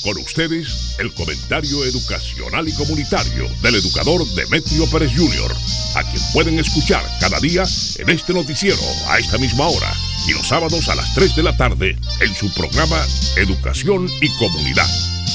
Con ustedes, el comentario educacional y comunitario del educador Demetrio Pérez Jr., a quien pueden escuchar cada día en este noticiero a esta misma hora y los sábados a las 3 de la tarde en su programa Educación y Comunidad.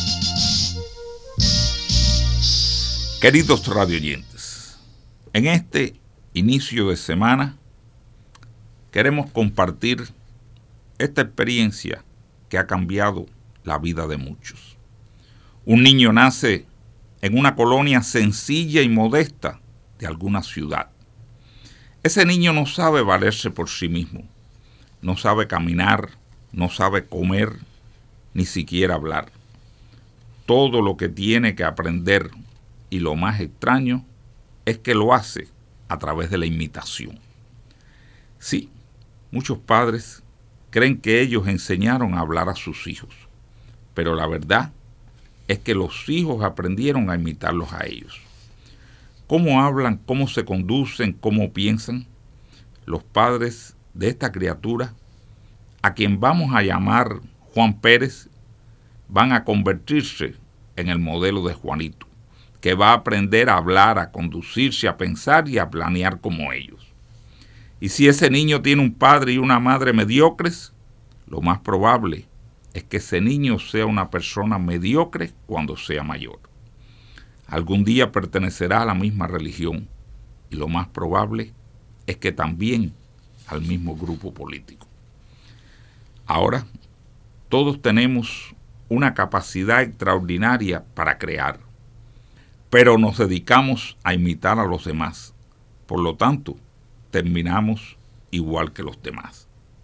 Queridos radioyentes, en este inicio de semana queremos compartir esta experiencia que ha cambiado la vida de muchos. Un niño nace en una colonia sencilla y modesta de alguna ciudad. Ese niño no sabe valerse por sí mismo, no sabe caminar, no sabe comer, ni siquiera hablar. Todo lo que tiene que aprender, y lo más extraño, es que lo hace a través de la imitación. Sí, muchos padres creen que ellos enseñaron a hablar a sus hijos, pero la verdad es que los hijos aprendieron a imitarlos a ellos. ¿Cómo hablan, cómo se conducen, cómo piensan? Los padres de esta criatura, a quien vamos a llamar Juan Pérez, van a convertirse en el modelo de Juanito, que va a aprender a hablar, a conducirse, a pensar y a planear como ellos. Y si ese niño tiene un padre y una madre mediocres, lo más probable es que ese niño sea una persona mediocre cuando sea mayor. Algún día pertenecerá a la misma religión y lo más probable es que también al mismo grupo político. Ahora, todos tenemos una capacidad extraordinaria para crear, pero nos dedicamos a imitar a los demás. Por lo tanto, terminamos igual que los demás.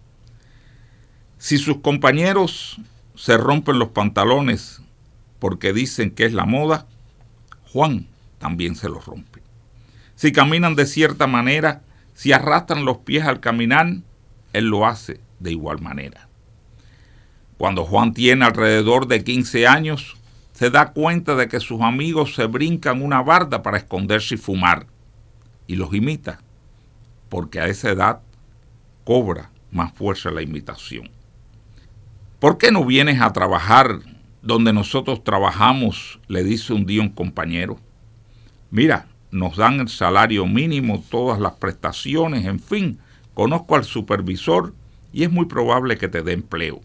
Si sus compañeros se rompen los pantalones porque dicen que es la moda, Juan también se los rompe. Si caminan de cierta manera, si arrastran los pies al caminar, él lo hace de igual manera. Cuando Juan tiene alrededor de 15 años, se da cuenta de que sus amigos se brincan una barda para esconderse y fumar, y los imita, porque a esa edad cobra más fuerza la imitación. ¿Por qué no vienes a trabajar donde nosotros trabajamos?, le dice un día un compañero. Mira, nos dan el salario mínimo, todas las prestaciones, en fin, conozco al supervisor y es muy probable que te dé empleo.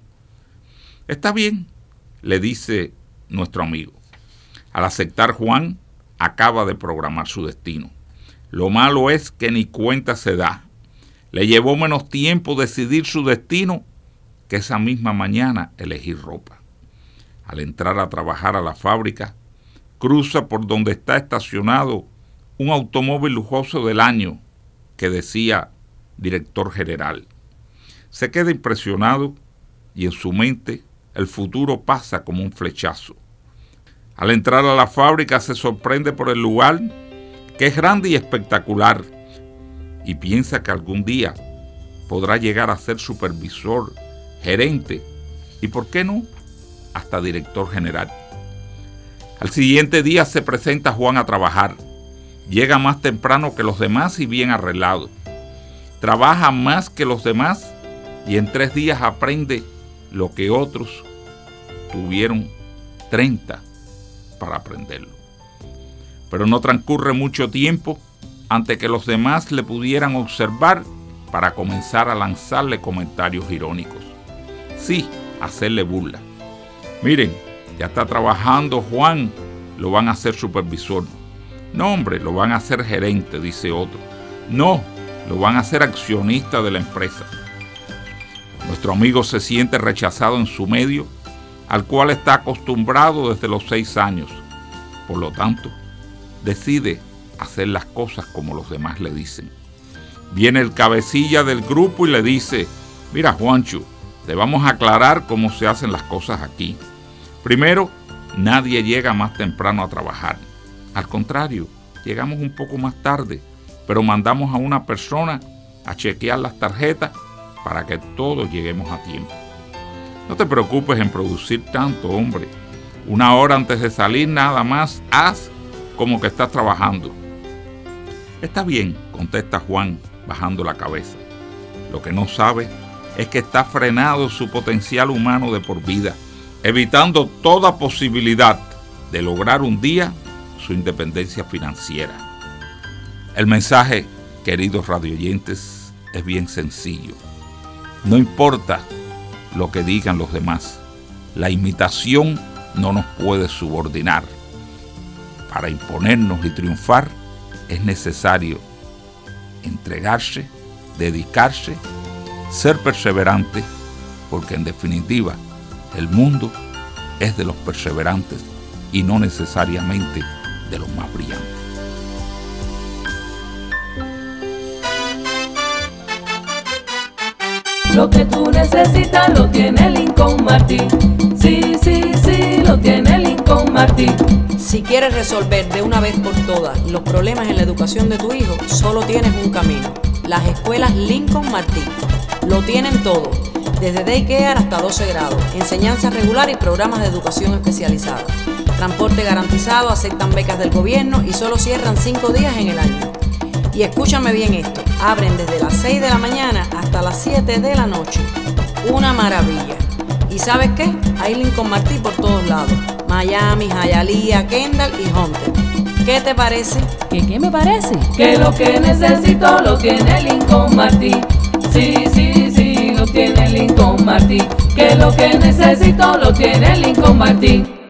Está bien, le dice nuestro amigo. Al aceptar, Juan acaba de programar su destino. Lo malo es que ni cuenta se da. Le llevó menos tiempo decidir su destino que esa misma mañana elegir ropa. Al entrar a trabajar a la fábrica, cruza por donde está estacionado un automóvil lujoso del año que decía director general. Se queda impresionado y en su mente el futuro pasa como un flechazo. Al entrar a la fábrica se sorprende por el lugar, que es grande y espectacular, y piensa que algún día podrá llegar a ser supervisor, gerente y, ¿por qué no?, hasta director general. Al siguiente día se presenta Juan a trabajar. Llega más temprano que los demás y bien arreglado. Trabaja más que los demás y en 3 días aprende lo que otros tuvieron 30 para aprenderlo. Pero no transcurre mucho tiempo antes que los demás le pudieran observar para comenzar a lanzarle comentarios irónicos. Sí, hacerle burla. Miren, ya está trabajando Juan, lo van a hacer supervisor. No, hombre, lo van a hacer gerente, dice otro. No, lo van a hacer accionista de la empresa. Nuestro amigo se siente rechazado en su medio, al cual está acostumbrado desde los 6 años. Por lo tanto, decide hacer las cosas como los demás le dicen. Viene el cabecilla del grupo y le dice: mira, Juancho, te vamos a aclarar cómo se hacen las cosas aquí. Primero, nadie llega más temprano a trabajar. Al contrario, llegamos un poco más tarde, pero mandamos a una persona a chequear las tarjetas para que todos lleguemos a tiempo. No te preocupes en producir tanto, hombre. 1 hora antes de salir nada más, haz como que estás trabajando. Está bien, contesta Juan, bajando la cabeza. Lo que no sabe es que está frenado su potencial humano de por vida evitando toda posibilidad de lograr un día su independencia financiera. El mensaje, queridos radioyentes, es bien sencillo. No importa lo que digan los demás, la imitación no nos puede subordinar. Para imponernos y triunfar es necesario entregarse, dedicarse, ser perseverante, porque en definitiva el mundo es de los perseverantes y no necesariamente de los más brillantes. Lo que tú necesitas lo tiene Lincoln Martin. Sí, sí, sí, lo tiene Lincoln Martin. Si quieres resolver de una vez por todas los problemas en la educación de tu hijo, solo tienes un camino: las escuelas Lincoln Martin. Lo tienen todo, desde daycare hasta 12 grados, enseñanza regular y programas de educación especializada. Transporte garantizado, aceptan becas del gobierno y solo cierran 5 días en el año. Y escúchame bien esto, abren desde las 6 de la mañana hasta las 7 de la noche. Una maravilla. ¿Y sabes qué? Hay Lincoln Martin por todos lados: Miami, Hialeah, Kendall y Hunter. ¿Qué te parece? ¿Qué me parece? Que lo que necesito lo tiene Lincoln Martin. Sí, sí, sí, lo tiene Lincoln Martin. Que lo que necesito lo tiene Lincoln Martin.